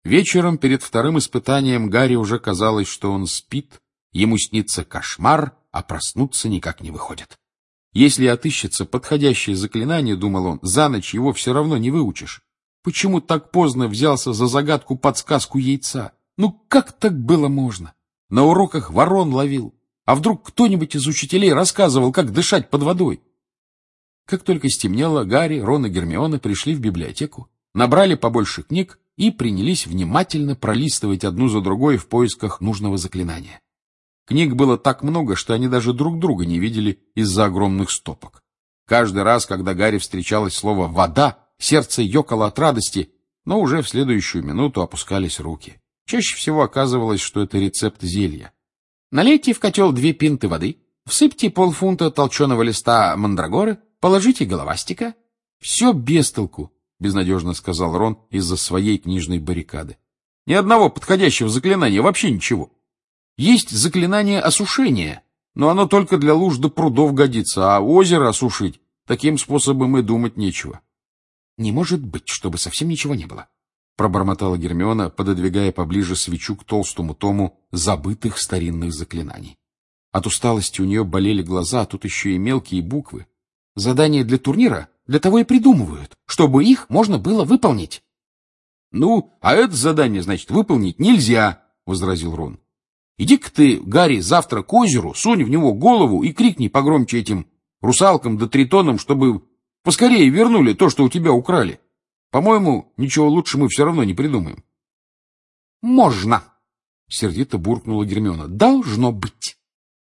Вечером перед вторым испытанием Гарри уже казалось, что он спит, ему снится кошмар, а проснуться никак не выходит. Если отыщется подходящее заклинание, думал он, за ночь его все равно не выучишь. Почему так поздно взялся за загадку-подсказку яйца? Ну как так было можно? На уроках ворон ловил. А вдруг кто-нибудь из учителей рассказывал, как дышать под водой? Как только стемнело, Гарри, Рон и Гермиона пришли в библиотеку, набрали побольше книг и принялись внимательно пролистывать одну за другой в поисках нужного заклинания. Книг было так много, что они даже друг друга не видели из-за огромных стопок. Каждый раз, когда Гарри встречалось слово «вода», сердце ёкало от радости, но уже в следующую минуту опускались руки. Чаще всего оказывалось, что это рецепт зелья. Налейте в котел 2 пинты воды, всыпьте полфунта толченого листа мандрагоры, положите головастика. — Все без толку, — безнадежно сказал Рон из-за своей книжной баррикады. — Ни одного подходящего заклинания, вообще ничего. Есть заклинание осушения, но оно только для луж да прудов годится, а озеро осушить таким способом и думать нечего. — Не может быть, чтобы совсем ничего не было, — пробормотала Гермиона, пододвигая поближе свечу к толстому тому забытых старинных заклинаний. От усталости у нее болели глаза, а тут еще и мелкие буквы. Задания для турнира для того и придумывают, чтобы их можно было выполнить. — Ну, а это задание, значит, выполнить нельзя, — возразил Рон. — Иди-ка ты, Гарри, завтра к озеру, сунь в него голову и крикни погромче этим русалкам да тритонам, чтобы поскорее вернули то, что у тебя украли. По-моему, ничего лучше мы все равно не придумаем. — Можно, — сердито буркнула Гермиона. — Должно быть.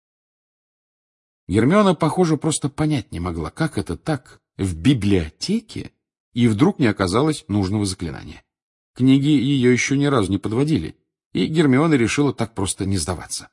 Гермиона, похоже, просто понять не могла, как это так в библиотеке, и вдруг не оказалось нужного заклинания. Книги ее еще ни разу не подводили, и Гермиона решила так просто не сдаваться.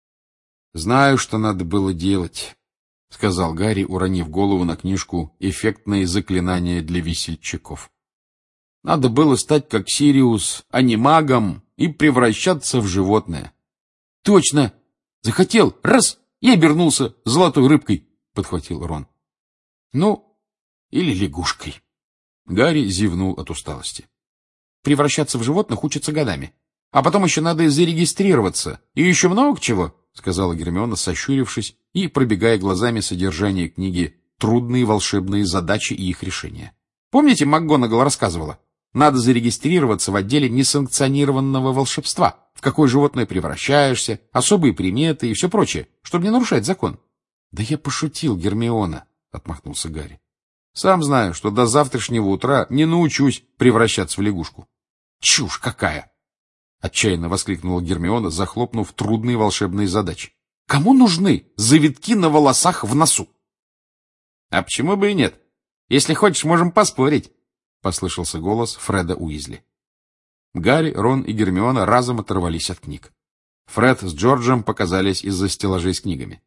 — Знаю, что надо было делать, — сказал Гарри, уронив голову на книжку «Эффектные заклинания для весельчаков». Надо было стать как Сириус, анимагом и превращаться в животное. — Точно! Захотел, раз, и обернулся золотой рыбкой, — подхватил Рон. — Ну, или лягушкой. Гарри зевнул от усталости. Превращаться в животных учатся годами. А потом еще надо зарегистрироваться. И еще много чего, — сказала Гермиона, сощурившись и пробегая глазами содержание книги «Трудные волшебные задачи и их решения». Помните, МакГонагал рассказывала? Надо зарегистрироваться в отделе несанкционированного волшебства, в какое животное превращаешься, особые приметы и все прочее, чтобы не нарушать закон. — Да я пошутил, Гермиона, — отмахнулся Гарри. — Сам знаю, что до завтрашнего утра не научусь превращаться в лягушку. — Чушь какая! — отчаянно воскликнула Гермиона, захлопнув трудные волшебные задачи. — Кому нужны завитки на волосах в носу? — А почему бы и нет? Если хочешь, можем поспорить, — послышался голос Фреда Уизли. Гарри, Рон и Гермиона разом оторвались от книг. Фред с Джорджем показались из-за стеллажей с книгами.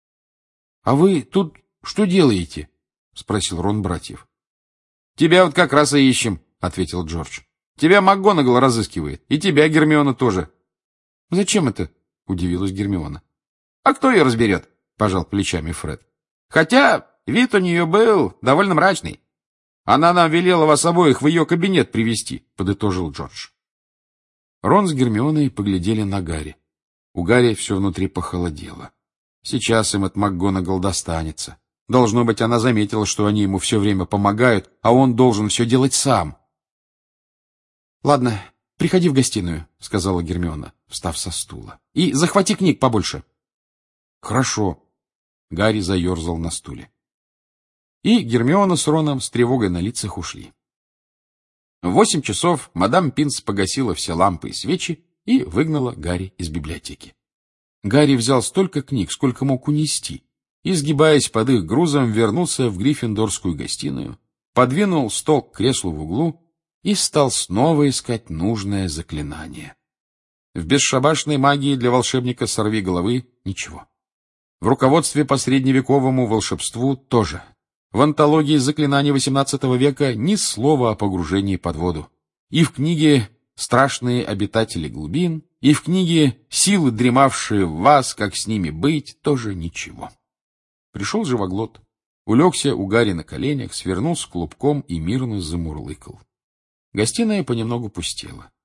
— А вы тут что делаете? — спросил Рон братьев. — Тебя вот как раз и ищем, — ответил Джордж. — Тебя МакГонагал разыскивает, и тебя, Гермиона, тоже. — Зачем это? — удивилась Гермиона. — А кто ее разберет? — пожал плечами Фред. — Хотя вид у нее был довольно мрачный. Она нам велела вас обоих в ее кабинет привести, — подытожил Джордж. Рон с Гермионой поглядели на Гарри. У Гарри все внутри похолодело. Сейчас им от МакГонагал достанется. Должно быть, она заметила, что они ему все время помогают, а он должен все делать сам. — Ладно, приходи в гостиную, — сказала Гермиона, встав со стула. — И захвати книг побольше. — Хорошо. Гарри заерзал на стуле. И Гермиона с Роном с тревогой на лицах ушли. В 8 часов мадам Пинс погасила все лампы и свечи и выгнала Гарри из библиотеки. Гарри взял столько книг, сколько мог унести, и, сгибаясь под их грузом, вернулся в Гриффиндорскую гостиную, подвинул стол к креслу в углу и стал снова искать нужное заклинание. В бесшабашной магии для волшебника сорвиголовы ничего. В руководстве по средневековому волшебству тоже. В антологии заклинаний XVIII века ни слова о погружении под воду. И в книге «Страшные обитатели глубин», и в книге «Силы, дремавшие в вас, как с ними быть» тоже ничего. Пришел живоглот, улегся у Гарри на коленях, свернулся клубком и мирно замурлыкал. Гостиная понемногу пустела.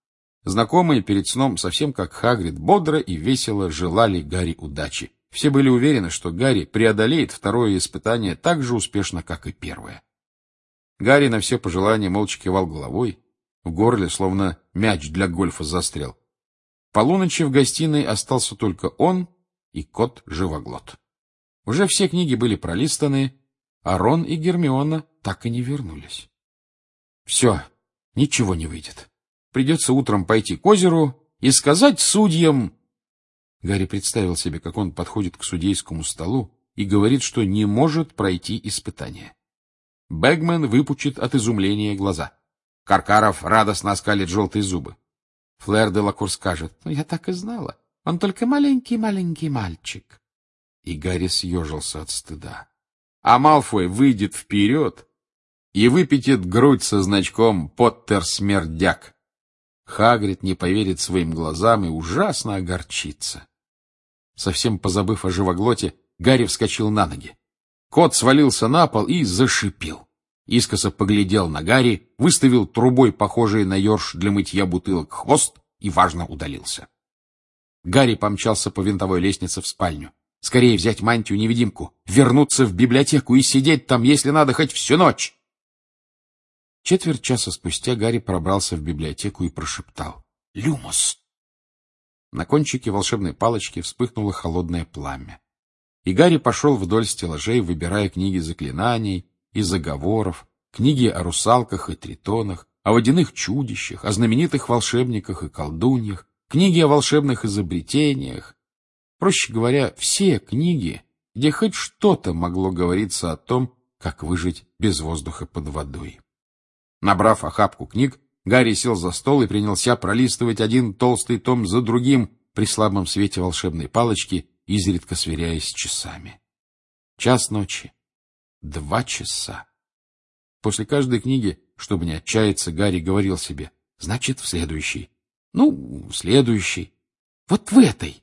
Знакомые перед сном, совсем как Хагрид, бодро и весело желали Гарри удачи. Все были уверены, что Гарри преодолеет второе испытание так же успешно, как и первое. Гарри на все пожелания молча кивал головой, в горле словно мяч для гольфа застрял. К полуночи в гостиной остался только он и кот-живоглот. Уже все книги были пролистаны, а Рон и Гермиона так и не вернулись. Все, ничего не выйдет. Придется утром пойти к озеру и сказать судьям... Гарри представил себе, как он подходит к судейскому столу и говорит, что не может пройти испытание. Бэгмен выпучит от изумления глаза. Каркаров радостно оскалит желтые зубы. Флэр де Лакур скажет: «Ну, я так и знала. Он только маленький-маленький мальчик». И Гарри съежился от стыда. А Малфой выйдет вперед и выпятит грудь со значком «Поттер-смердяк». Хагрид не поверит своим глазам и ужасно огорчится. Совсем позабыв о живоглоте, Гарри вскочил на ноги. Кот свалился на пол и зашипел. Искоса поглядел на Гарри, выставил трубой, похожий на ёрш для мытья бутылок, хвост и важно удалился. Гарри помчался по винтовой лестнице в спальню. Скорее взять мантию-невидимку, вернуться в библиотеку и сидеть там, если надо, хоть всю ночь. Четверть часа спустя Гарри пробрался в библиотеку и прошептал: «Люмос!». На кончике волшебной палочки вспыхнуло холодное пламя. И Гарри пошел вдоль стеллажей, выбирая книги заклинаний и заговоров, книги о русалках и тритонах, о водяных чудищах, о знаменитых волшебниках и колдуньях, книги о волшебных изобретениях. Проще говоря, все книги, где хоть что-то могло говориться о том, как выжить без воздуха под водой. Набрав охапку книг, Гарри сел за стол и принялся пролистывать один толстый том за другим при слабом свете волшебной палочки, изредка сверяясь с часами. 1:00 ночи, 2 часа. После каждой книги, чтобы не отчаяться, Гарри говорил себе: значит, в следующей. Ну, в следующей. Вот в этой.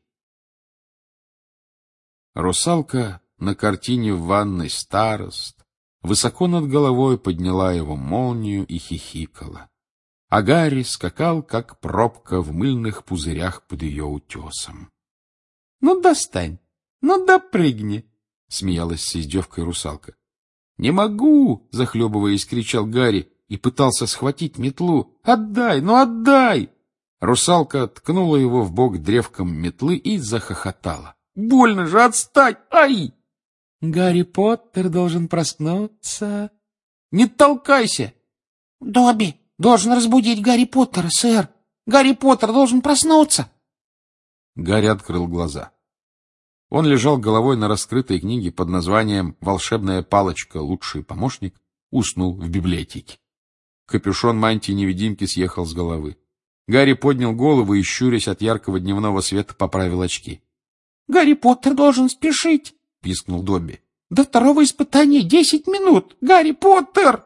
Русалка на картине в ванной старост высоко над головой подняла его молнию и хихикала. А Гарри скакал, как пробка в мыльных пузырях под ее утесом. — Ну, достань, ну, допрыгни, — смеялась с издевкой русалка. — Не могу, — захлебываясь, кричал Гарри и пытался схватить метлу. — Отдай, ну отдай! Русалка ткнула его в бок древком метлы и захохотала. — Больно же, отстань! Ай! — Гарри Поттер должен проснуться. — Не толкайся! — Добби должен разбудить Гарри Поттера, сэр. Гарри Поттер должен проснуться. Гарри открыл глаза. Он лежал головой на раскрытой книге под названием «Волшебная палочка. Лучший помощник», уснул в библиотеке. Капюшон мантии-невидимки съехал с головы. Гарри поднял голову и, щурясь от яркого дневного света, поправил очки. — Гарри Поттер должен спешить, — пискнул Добби. — До второго испытания 10 минут! Гарри Поттер!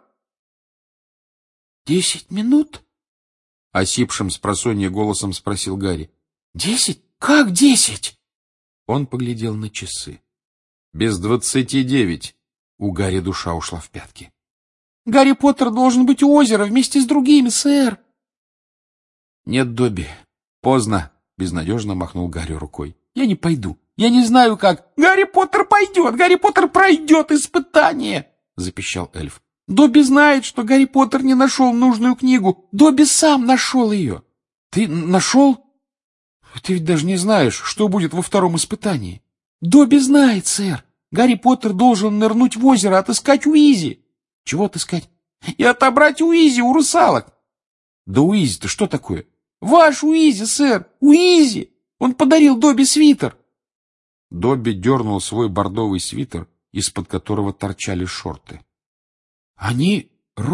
10 минут? — осипшим спросонья голосом спросил Гарри. — 10? Как 10? Он поглядел на часы. Без 29. У Гарри душа ушла в пятки. — Гарри Поттер должен быть у озера вместе с другими, сэр. — Нет, Добби, поздно, — безнадежно махнул Гарри рукой. — Я не пойду. Я не знаю, как. — Гарри Поттер пойдет! Гарри Поттер пройдет испытание! — запищал эльф. — Добби знает, что Гарри Поттер не нашел нужную книгу. Добби сам нашел ее. — Ты нашел? Ты ведь даже не знаешь, что будет во втором испытании. — Добби знает, сэр. Гарри Поттер должен нырнуть в озеро, отыскать Уизи. — Чего отыскать? — И отобрать Уизи у русалок. — Да Уизи-то что такое? — Ваш Уизи, сэр, Уизи! Он подарил Добби свитер. Добби дернул свой бордовый свитер, из-под которого торчали шорты. — Они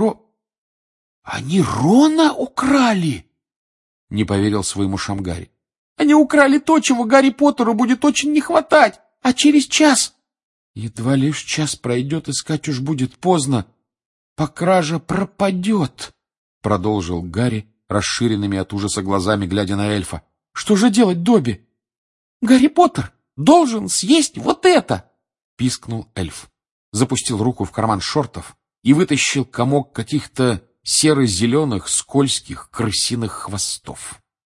Рона украли? — не поверил своим ушам Гарри. — Они украли то, чего Гарри Поттеру будет очень не хватать, а через час... Едва лишь час пройдет, искать уж будет поздно. По краже пропадет, — продолжил Гарри, расширенными от ужаса глазами, глядя на эльфа. — Что же делать, Добби? — Гарри Поттер должен съесть вот это! — пискнул эльф. Запустил руку в карман шортов и вытащил комок каких-то серо-зеленых скользких крысиных хвостов.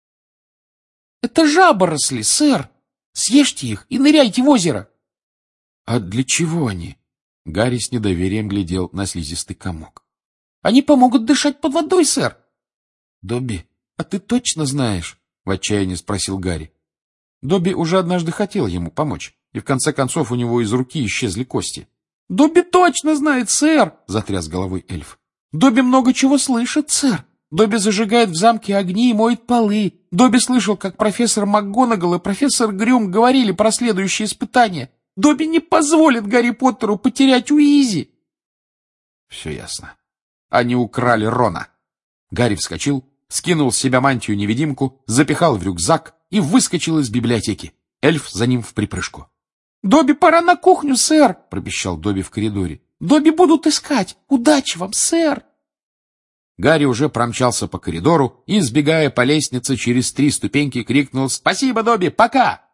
Это жаборосли, сэр. Съешьте их и ныряйте в озеро. А для чего они? Гарри с недоверием глядел на слизистый комок. Они помогут дышать под водой, сэр. Добби, а ты точно знаешь? В отчаянии спросил Гарри. Добби уже однажды хотел ему помочь, и в конце концов у него из руки исчезли кости. Добби точно знает, сэр, затряс головой эльф. Добби много чего слышит, сэр. Добби зажигает в замке огни и моет полы. Добби слышал, как профессор МакГонагал и профессор Грюм говорили про следующее испытание. Добби не позволит Гарри Поттеру потерять Уизи. Все ясно. Они украли Рона. Гарри вскочил, скинул с себя мантию-невидимку, запихал в рюкзак и выскочил из библиотеки. Эльф за ним вприпрыжку. «Добби, пора на кухню, сэр!» — пропищал Добби в коридоре. «Добби будут искать! Удачи вам, сэр!» Гарри уже промчался по коридору и, сбегая по лестнице через 3 ступеньки, крикнул: «Спасибо, Добби, пока!»